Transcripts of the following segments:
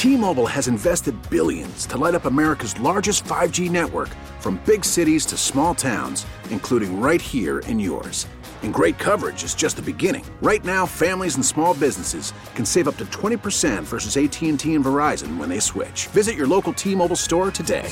T-Mobile has invested billions to light up America's largest 5G network, from big cities to small towns, including right here in yours. And great coverage is just the beginning. Right now, families and small businesses can save up to 20% versus AT&T and Verizon when they switch. Visit your local T-Mobile store today.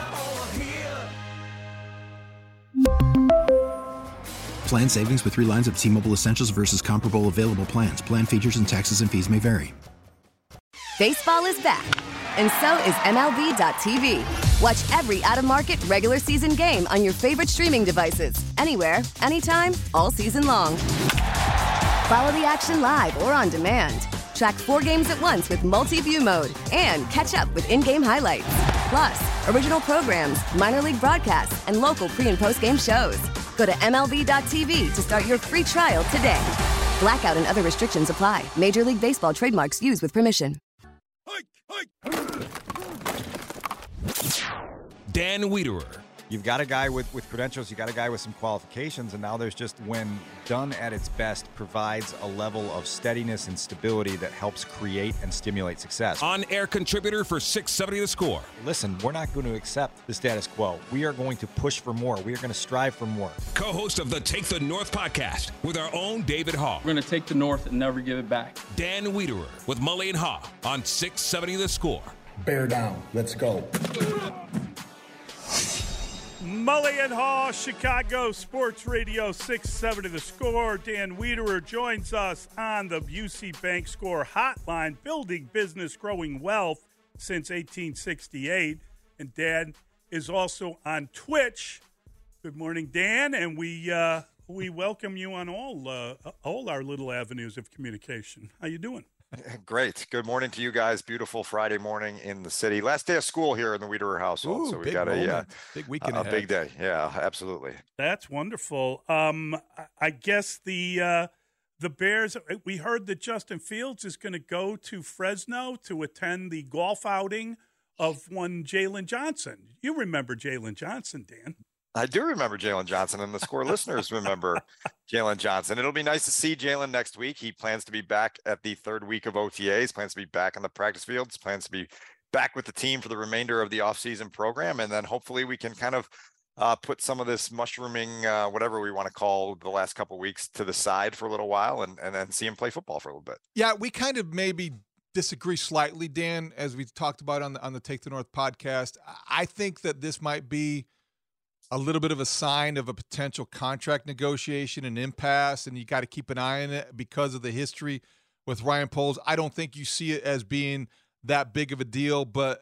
Plan savings with 3 lines of T-Mobile Essentials versus comparable available plans. Plan features and taxes and fees may vary. Baseball is back, and so is MLB.tv. Watch every out-of-market regular season game on your favorite streaming devices, anywhere, anytime, all season long. Follow the action live or on demand. Track 4 games at once with multi-view mode and catch up with in-game highlights. Plus, original programs, minor league broadcasts, and local pre- and post-game shows. Go to MLB.tv to start your free trial today. Blackout and other restrictions apply. Major League Baseball trademarks used with permission. Dan Wiederer. You've got a guy with credentials, you got a guy with some qualifications, and now there's just, when done at its best, provides a level of steadiness and stability that helps create and stimulate success. On-air contributor for 670 The Score. Listen, we're not going to accept the status quo. We are going to push for more. We are going to strive for more. Co-host of the Take the North podcast with our own David Haugh. We're going to take the North and never give it back. Dan Wiederer with Mully and Haugh on 670 The Score. Bear down. Let's go. Mully and Haugh, Chicago Sports Radio 670 The Score. Dan Wiederer joins us on the UC Bank Score Hotline, building business, growing wealth since 1868. And Dan is also on Twitch. Good morning, Dan, and we welcome you on all our little avenues of communication. How you doing? Great. Good morning to you guys. Beautiful Friday morning in the city. Last day of school here in the Wiederer household. Ooh, so we've got a big weekend a big day. Yeah, absolutely. That's wonderful. I guess the Bears, we heard that Justin Fields is going to go to Fresno to attend the golf outing of one Jalen Johnson. You remember Jalen Johnson, Dan? I do remember Jalen Johnson, and the Score listeners remember Jalen Johnson. It'll be nice to see Jalen next week. He plans to be back at the 3rd week of OTAs, plans to be back on the practice fields, plans to be back with the team for the remainder of the offseason program, and then hopefully we can kind of put some of this mushrooming, whatever we want to call the last couple of weeks, to the side for a little while and then see him play football for a little bit. Yeah, we kind of maybe disagree slightly, Dan, as we talked about on the Take the North podcast. I think that this might be a little bit of a sign of a potential contract negotiation, an impasse, and you got to keep an eye on it because of the history with Ryan Poles. I don't think you see it as being that big of a deal, but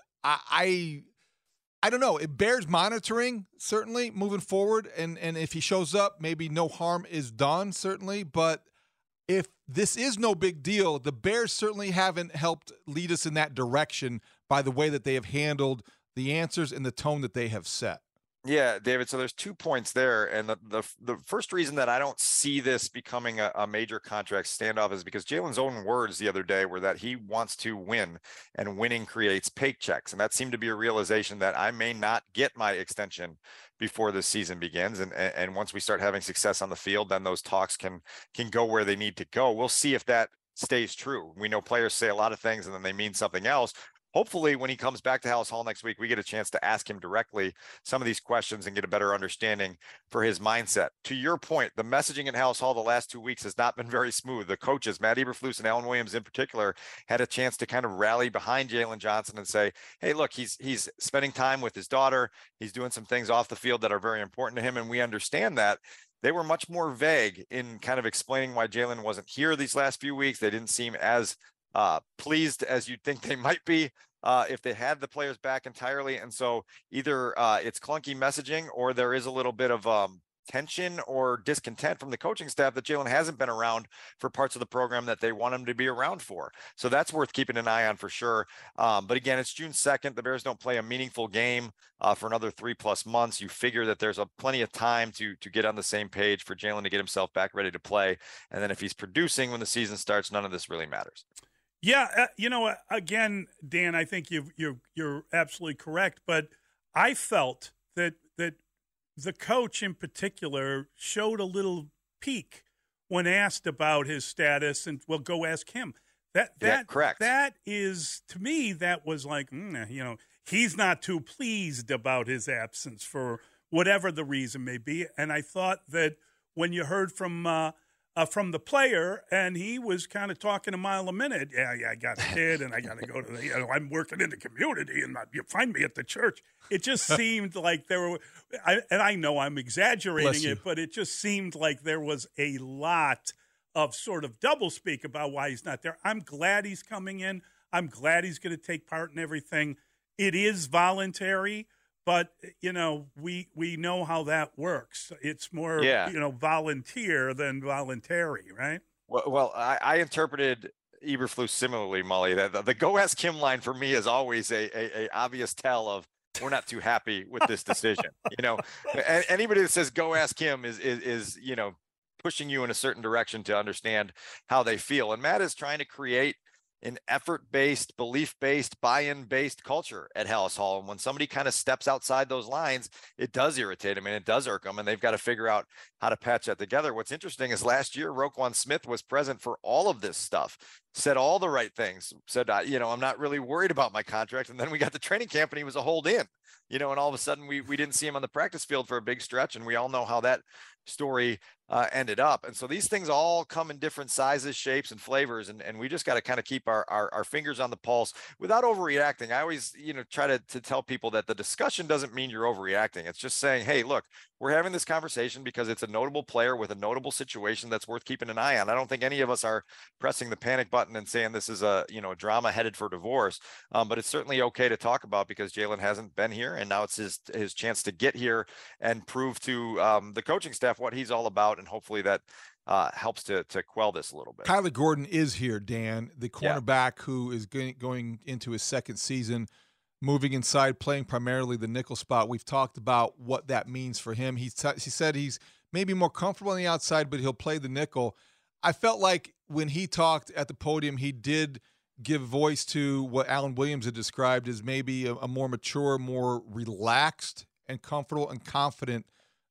I don't know. It bears monitoring, certainly, moving forward, and if he shows up, maybe no harm is done, certainly, but if this is no big deal, the Bears certainly haven't helped lead us in that direction by the way that they have handled the answers and the tone that they have set. Yeah, David. So there's 2 points there. And the first reason that I don't see this becoming a major contract standoff is because Jalen's own words the other day were that he wants to win, and winning creates paychecks. And that seemed to be a realization that I may not get my extension before the season begins. And once we start having success on the field, then those talks can go where they need to go. We'll see if that stays true. We know players say a lot of things and then they mean something else. Hopefully, when he comes back to Halas Hall next week, we get a chance to ask him directly some of these questions and get a better understanding for his mindset. To your point, the messaging at Halas Hall the last 2 weeks has not been very smooth. The coaches, Matt Eberflus and Alan Williams in particular, had a chance to kind of rally behind Jalen Johnson and say, hey, look, he's spending time with his daughter. He's doing some things off the field that are very important to him, and we understand that. They were much more vague in kind of explaining why Jalen wasn't here these last few weeks. They didn't seem as pleased as you'd think they might be if they had the players back entirely. And so either it's clunky messaging, or there is a little bit of tension or discontent from the coaching staff that Jalen hasn't been around for parts of the program that they want him to be around for. So that's worth keeping an eye on for sure. But again, it's June 2nd. The Bears don't play a meaningful game for another 3+ months. You figure that there's plenty of time to get on the same page for Jalen to get himself back ready to play. And then if he's producing when the season starts, none of this really matters. Yeah, again, Dan, I think you're absolutely correct. But I felt that the coach in particular showed a little pique when asked about his status, and well, go ask him. Correct. That is, to me, that was like, he's not too pleased about his absence for whatever the reason may be. And I thought that when you heard from the player, and he was kind of talking a mile a minute. Yeah, I got a kid, and I got to go to I'm working in the community, and you find me at the church. It just seemed like there were, and I know I'm exaggerating it, but it just seemed like there was a lot of sort of doublespeak about why he's not there. I'm glad he's coming in. I'm glad he's going to take part in everything. It is voluntary. But, we know how that works. It's more, volunteer than voluntary, right? Well, I interpreted Eberflus similarly, Molly. The Go Ask Him line for me is always a obvious tell of we're not too happy with this decision. Anybody that says Go Ask Him is pushing you in a certain direction to understand how they feel. And Matt is trying to create an effort-based, belief-based, buy-in-based culture at Halas Hall. And when somebody kind of steps outside those lines, it does irritate them and it does irk them, and they've got to figure out how to patch that together. What's interesting is last year, Roquan Smith was present for all of this stuff, said all the right things, said, I'm not really worried about my contract. And then we got the training camp and he was a hold in, and all of a sudden we didn't see him on the practice field for a big stretch. And we all know how that story ended up. And so these things all come in different sizes, shapes, and flavors. And we just got to kind of keep our fingers on the pulse without overreacting. I always, try to tell people that the discussion doesn't mean you're overreacting. It's just saying, hey, look, we're having this conversation because it's a notable player with a notable situation that's worth keeping an eye on. I don't think any of us are pressing the panic button and saying this is a drama headed for divorce. But it's certainly okay to talk about because Jalen hasn't been here, and now it's his chance to get here and prove to the coaching staff what he's all about. And hopefully that helps to quell this a little bit. Kyler Gordon is here, Dan, the cornerback who is going into his second season, moving inside, playing primarily the nickel spot. We've talked about what that means for him. He said he's maybe more comfortable on the outside, but he'll play the nickel. I felt like when he talked at the podium, he did give voice to what Alan Williams had described as maybe a more mature, more relaxed and comfortable and confident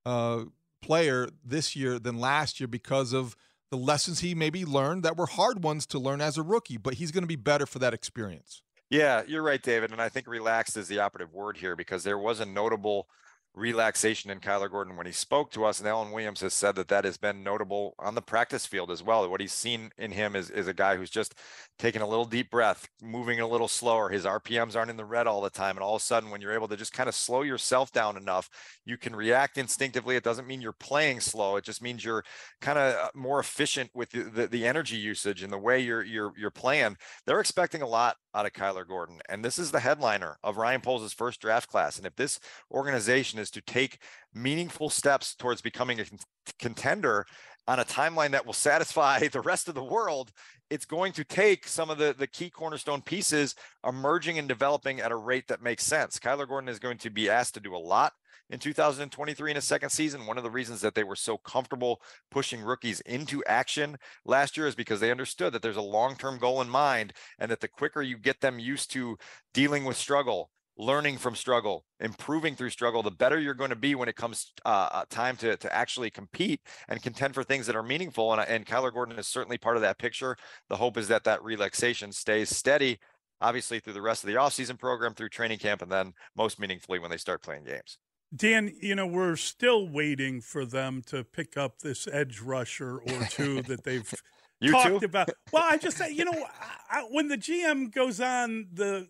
player this year than last year because of the lessons he maybe learned that were hard ones to learn as a rookie, but he's going to be better for that experience. Yeah, you're right, David. And I think relaxed is the operative word here because there was a notable relaxation in Kyler Gordon when he spoke to us. And Alan Williams has said that has been notable on the practice field as well. What he's seen in him is a guy who's just taking a little deep breath, moving a little slower. His RPMs aren't in the red all the time. And all of a sudden, when you're able to just kind of slow yourself down enough, you can react instinctively. It doesn't mean you're playing slow. It just means you're kind of more efficient with the energy usage and the way you're playing. They're expecting a lot out of Kyler Gordon. And this is the headliner of Ryan Poles' first draft class. And if this organization is to take meaningful steps towards becoming a contender on a timeline that will satisfy the rest of the world, it's going to take some of the key cornerstone pieces emerging and developing at a rate that makes sense. Kyler Gordon is going to be asked to do a lot in 2023 in his second season. One of the reasons that they were so comfortable pushing rookies into action last year is because they understood that there's a long-term goal in mind, and that the quicker you get them used to dealing with struggle, learning from struggle, improving through struggle, the better you're going to be when it comes time to actually compete and contend for things that are meaningful. And Kyler Gordon is certainly part of that picture. The hope is that relaxation stays steady, obviously through the rest of the offseason program, through training camp, and then most meaningfully when they start playing games. Dan, we're still waiting for them to pick up this edge rusher or two that they've talked about. Well, I just say, when the GM goes on the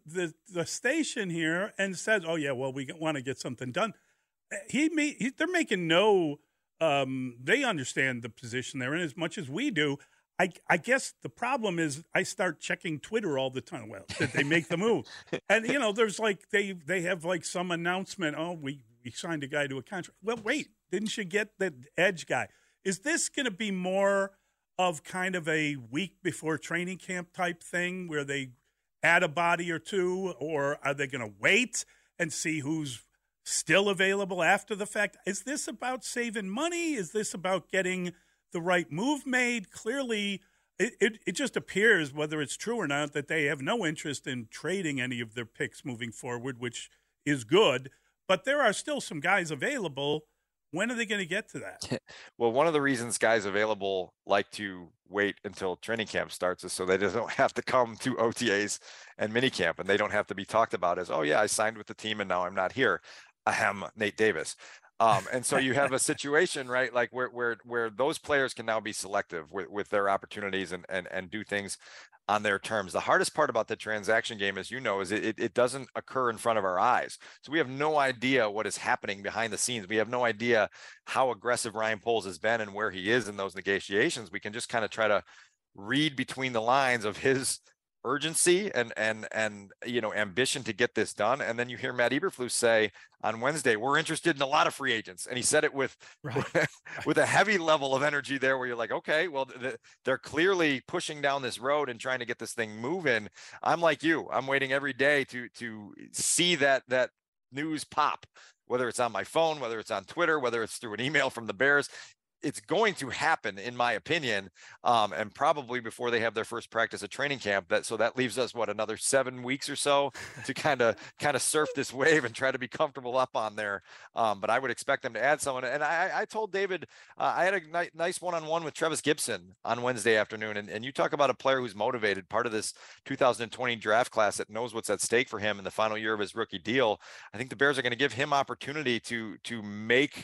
station here and says, "Oh yeah, well, we want to get something done," they're making no. They understand the position they're in as much as we do. I guess the problem is I start checking Twitter all the time. Well, did they make the move? And there's like they have like some announcement. Oh, we signed a guy to a contract. Well, wait, didn't you get the edge guy? Is this going to be more of kind of a week before training camp type thing where they add a body or two, or are they going to wait and see who's still available after the fact? Is this about saving money? Is this about getting the right move made? Clearly, it just appears, whether it's true or not, that they have no interest in trading any of their picks moving forward, which is good. But there are still some guys available. When are they going to get to that? Well, one of the reasons guys available like to wait until training camp starts is so they don't have to come to OTAs and minicamp, and they don't have to be talked about as, oh yeah, I signed with the team and now I'm not here. Ahem, Nate Davis. And so you have a situation, right, like where those players can now be selective with their opportunities and do things on their terms. The hardest part about the transaction game, as you know, is it doesn't occur in front of our eyes. So we have no idea what is happening behind the scenes. We have no idea how aggressive Ryan Poles has been and where he is in those negotiations. We can just kind of try to read between the lines of his urgency and ambition to get this done. And then you hear Matt Eberflus say on Wednesday, we're interested in a lot of free agents. And he said it with a heavy level of energy there, where you're like, okay, well, they're clearly pushing down this road and trying to get this thing moving. I'm like you, I'm waiting every day to see that news pop, whether it's on my phone, whether it's on Twitter, whether it's through an email from the Bears. It's going to happen, in my opinion, and probably before they have their first practice at training camp. So that leaves us another 7 weeks or so to kind of surf this wave and try to be comfortable up on there. But I would expect them to add someone. And I told David, I had a nice one-on-one with Trevis Gibson on Wednesday afternoon, and you talk about a player who's motivated, part of this 2020 draft class that knows what's at stake for him in the final year of his rookie deal. I think the Bears are going to give him opportunity to make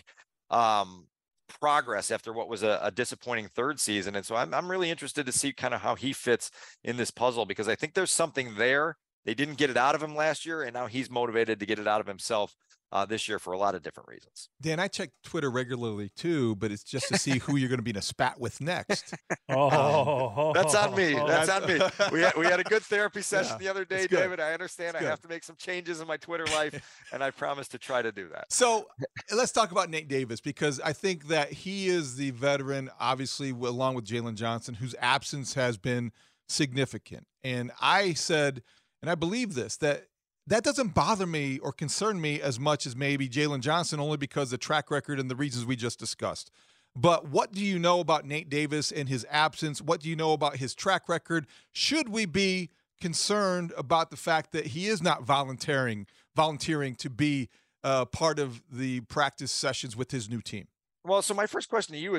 progress after what was a disappointing third season. And so I'm really interested to see kind of how he fits in this puzzle, because I think there's something there. They didn't get it out of him last year, and now he's motivated to get it out of himself this year for a lot of different reasons. Dan, I check Twitter regularly too, but it's just to see who you're going to be in a spat with next. That's on me. That's on me. We had a good therapy session the other day, David. I understand I have to make some changes in my Twitter life, and I promise to try to do that. So let's talk about Nate Davis, because I think that he is the veteran, obviously, along with Jalen Johnson, whose absence has been significant. And I said, and I believe this, that doesn't bother me or concern me as much as maybe Jalen Johnson, only because the track record and the reasons we just discussed. But what do you know about Nate Davis and his absence? What do you know about his track record? Should we be concerned about the fact that he is not volunteering to be part of the practice sessions with his new team? Well, so my first question to you is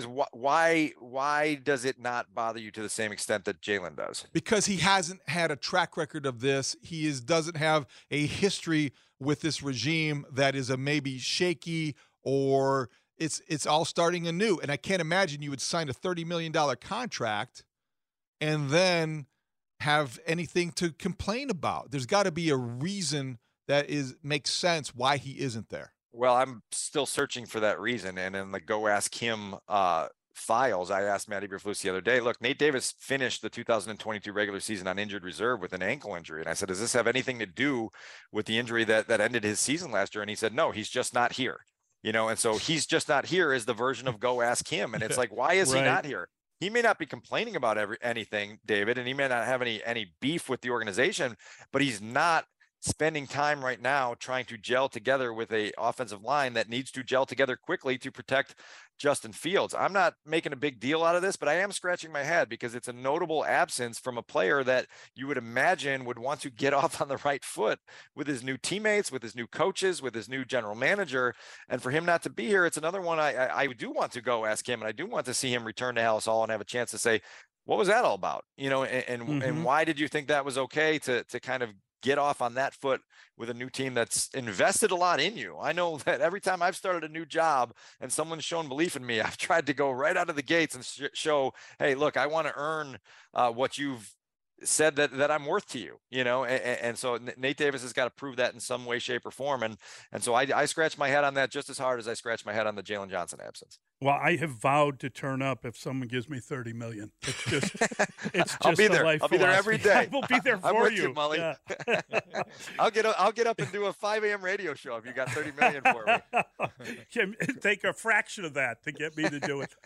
why does it not bother you to the same extent that Jalen does? Because he hasn't had a track record of this. He doesn't have a history with this regime that is a maybe shaky, or it's all starting anew. And I can't imagine you would sign a $30 million contract and then have anything to complain about. There's got to be a reason that makes sense why he isn't there. Well, I'm still searching for that reason. And in the Go Ask Him files, I asked Matt Eberflus the other day, look, Nate Davis finished the 2022 regular season on injured reserve with an ankle injury. And I said, does this have anything to do with the injury that ended his season last year? And he said, no, he's just not here. And so he's just not here is the version of Go Ask Him. And it's like, why is he not here? He may not be complaining about anything, David, and he may not have any beef with the organization, but he's not spending time right now trying to gel together with a offensive line that needs to gel together quickly to protect Justin Fields. I'm not making a big deal out of this, but I am scratching my head because it's a notable absence from a player that you would imagine would want to get off on the right foot with his new teammates, with his new coaches, with his new general manager. And for him not to be here, it's another one I do want to go ask him, and I do want to see him return to Halas Hall and have a chance to say, what was that all about? And why did you think that was okay to kind of get off on that foot with a new team that's invested a lot in you? I know that every time I've started a new job and someone's shown belief in me, I've tried to go right out of the gates and show, hey, look, I want to earn what you've said that I'm worth to you, and so Nate Davis has got to prove that in some way, shape, or form. And so I scratch my head on that just as hard as I scratch my head on the Jalen Johnson absence. Well, I have vowed to turn up if someone gives me $30 million. It's just I'll be there. Life I'll be there every day. I will be there for I'm with you, Mully. Yeah. I'll get up and do a 5 a.m. radio show if you got $30 million for me. Take a fraction of that to get me to do it.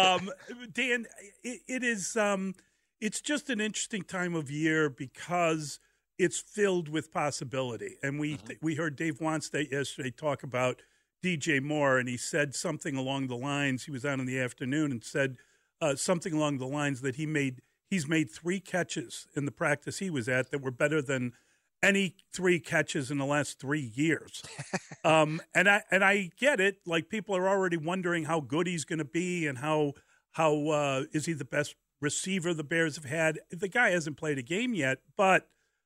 Dan, it is. It's just an interesting time of year because it's filled with possibility. And we heard Dave Wannstedt yesterday talk about DJ Moore, and he said something along the lines, he was out in the afternoon and said something along the lines that he's made 3 catches in the practice he was at that were better than any 3 catches in the last 3 years. And I get it. Like, people are already wondering how good he's going to be and how is he the best receiver the Bears have had. The guy hasn't played a game yet, but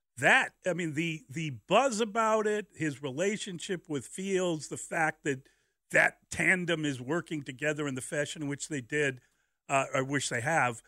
the buzz about it, his relationship with Fields, the fact that tandem is working together in the fashion in which they did, or which they have,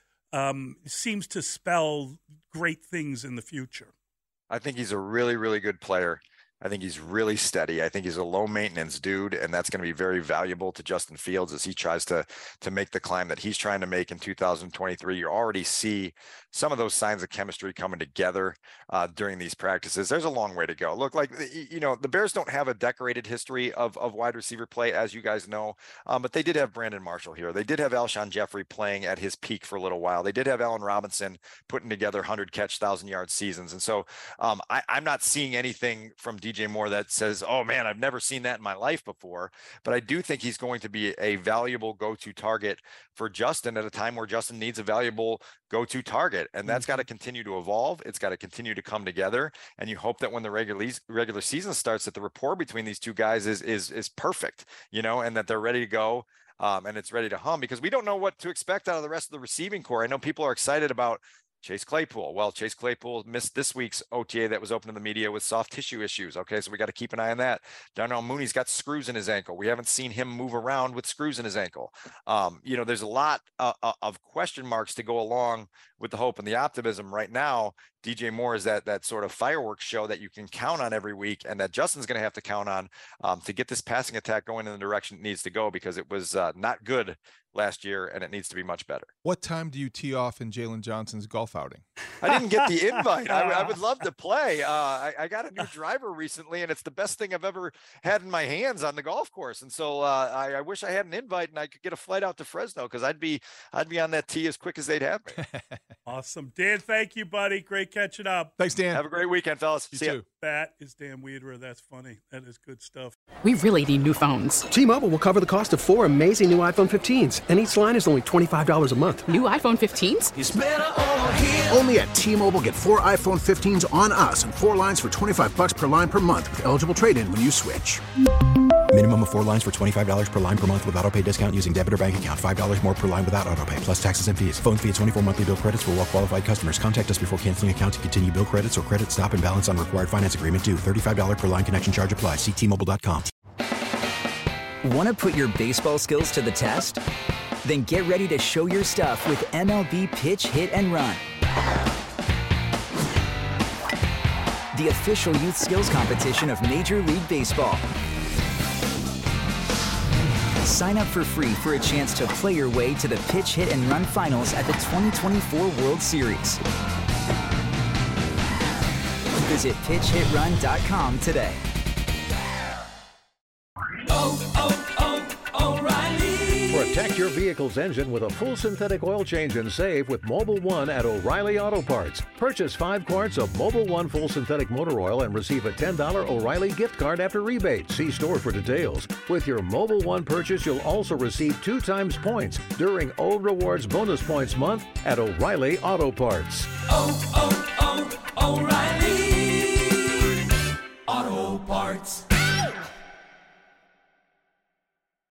seems to spell great things in the future. I think he's a really, really good player. I think he's really steady. I think he's a low-maintenance dude, and that's going to be very valuable to Justin Fields as he tries to make the climb that he's trying to make in 2023. You already see some of those signs of chemistry coming together during these practices. There's a long way to go. Look, like, the Bears don't have a decorated history of wide receiver play, as you guys know, but they did have Brandon Marshall here. They did have Alshon Jeffrey playing at his peak for a little while. They did have Allen Robinson putting together 100-catch, 1,000-yard seasons. And so I'm not seeing anything from DJ Moore that says, oh man, I've never seen that in my life before. But I do think he's going to be a valuable go-to target for Justin at a time where Justin needs a valuable go-to target. And that's got to continue to evolve. It's got to continue to come together. And you hope that when the regular season starts, that the rapport between these two guys is perfect, and that they're ready to go. And it's ready to hum, because we don't know what to expect out of the rest of the receiving core. I know people are excited about Chase Claypool. Well, Chase Claypool missed this week's OTA that was open to the media with soft tissue issues. Okay, so we got to keep an eye on that. Darnell Mooney's got screws in his ankle. We haven't seen him move around with screws in his ankle. There's a lot of question marks to go along with the hope and the optimism. Right now, DJ Moore is that sort of fireworks show that you can count on every week, and that Justin's going to have to count on to get this passing attack going in the direction it needs to go, because it was not good last year, and it needs to be much better. What time do you tee off in Jalen Johnson's golf outing? I didn't get the invite. I would love to play. I got a new driver recently, and it's the best thing I've ever had in my hands on the golf course. And so I wish I had an invite and I could get a flight out to Fresno, because I'd be on that tee as quick as they'd have me. Awesome. Dan, thank you, buddy. Great catching up. Thanks, Dan. Have a great weekend, fellas. You See too. ya. That is Dan Wiederer. That's funny. That is good stuff. We really need new phones. T-Mobile will cover the cost of 4 amazing new iPhone 15s, and each line is only $25 a month. New iPhone 15s? It's better over here. Only at T-Mobile, get 4 iPhone 15s on us and 4 lines for $25 per line per month with eligible trade-in when you switch. Minimum of 4 lines for $25 per line per month with autopay discount using debit or bank account. $5 more per line without autopay, plus taxes and fees. Phone fee at 24 monthly bill credits for well-qualified customers. Contact us before canceling account to continue bill credits or credit stop and balance on required finance agreement due. $35 per line connection charge applies. See T-Mobile.com. Want to put your baseball skills to the test? Then get ready to show your stuff with MLB Pitch, Hit, and Run. The official youth skills competition of Major League Baseball. Sign up for free for a chance to play your way to the Pitch, Hit, and Run finals at the 2024 World Series. Visit PitchHitRun.com today. O'Reilly. Protect your vehicle's engine with a full synthetic oil change and save with Mobil 1 at O'Reilly Auto Parts. Purchase 5 quarts of Mobil 1 full synthetic motor oil and receive a $10 O'Reilly gift card after rebate. See store for details. With your Mobil 1 purchase, you'll also receive 2 times points during O Rewards Bonus Points Month at O'Reilly Auto Parts. O'Reilly Auto Parts.